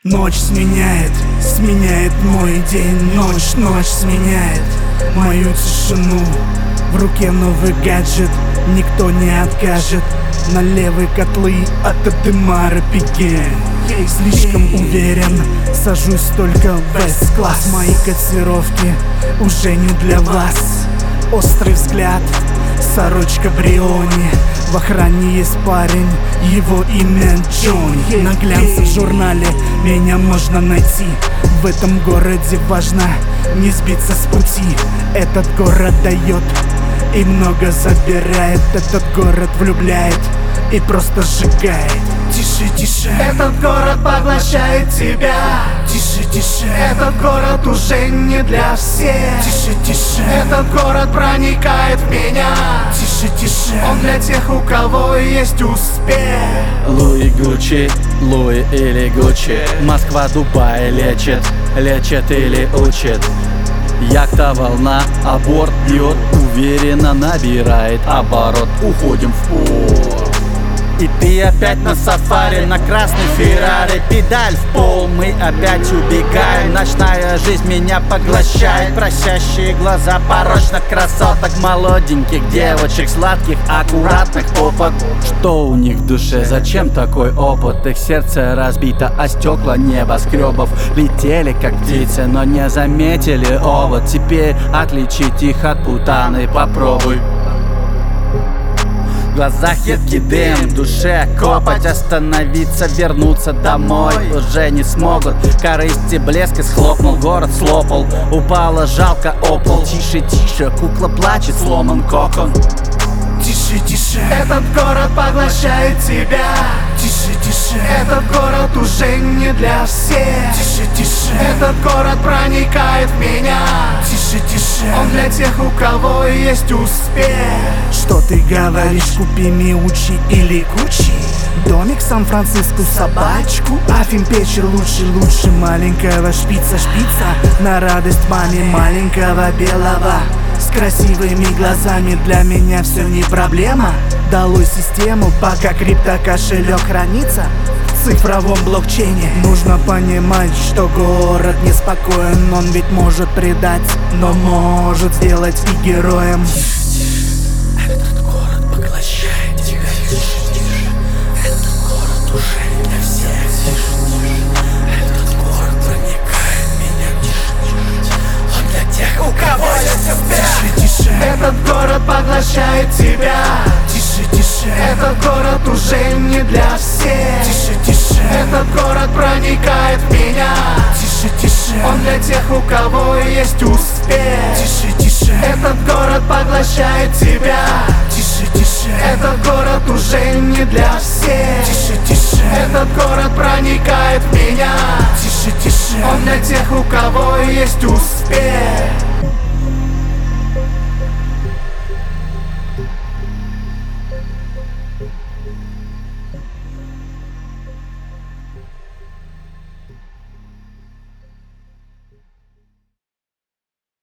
Ночь сменяет мой день. Ночь сменяет мою тишину. В руке новый гаджет, никто не откажет. Налевые котлы от Адемара Пике. Слишком уверен, сажусь только в S-класс. Мои котировки уже не для вас. Острый взгляд, сорочка в Рионе. В охране есть парень, его имя Джонни. На глянце в журнале меня можно найти. В этом городе важно не сбиться с пути. Этот город дает и много забирает. Этот город влюбляет и просто сжигает. Тише, тише, этот город поглощает тебя. Тише, тише, этот город уже не для всех. Тише, тише, этот город проникает в меня. Тише, тише, он для тех, у кого есть успех. Луи Гуччи, Луи или Гуччи. Москва, Дубай лечит или учит. Яхта, волна, а борт бьет, уверенно набирает оборот. Уходим в порт. И ты опять на сафари, на красной Феррари. Педаль в пол, мы опять убегаем. Ночная жизнь меня поглощает. Просящие глаза порочных красоток, молоденьких девочек, сладких, аккуратных попок. Что у них в душе, зачем такой опыт? Их сердце разбито, а стекла небоскребов летели как птицы, но не заметили овод. Теперь отличить их от путаны попробуй. В глазах едкий дым, в душе копоть. Остановиться, вернуться домой уже не смогут. Корысти блеск и схлопнул, город слопал. Упала жалко о пол. Тише, тише, кукла плачет, сломан кокон. Тише, тише, этот город поглощает тебя. Тише, тише, этот город уже не для всех. Тише, тише, этот город проникает в меня. Тише, тише, он для тех, у кого есть успех. Что ты говоришь, купи Миучи или Гуччи? Домик в Сан-Франциско, собачку, Афин Печи лучше маленького шпица. На радость маме маленького белого. С красивыми глазами для меня все не проблема. Долой систему, пока криптокошелек хранится в цифровом блокчейне. Нужно понимать, что город неспокоен. Он ведь может предать, но может сделать и героем. Этот город поглощает тебя. Этот город уже не для всех. Этот город проникает в меня. Он для тех, у кого есть успех. Тише, тише, этот город поглощает тебя. Тише, тише, этот город уже не для всех. Тише, тише, этот город проникает в меня. Тише, тише, он для тех, у кого есть успех. Тише, тише, этот город поглощает тебя. Тише, тише, этот город уже не для всех. Тише, тише, этот город проникает в меня. Тише, тише, он для тех, у кого есть успех.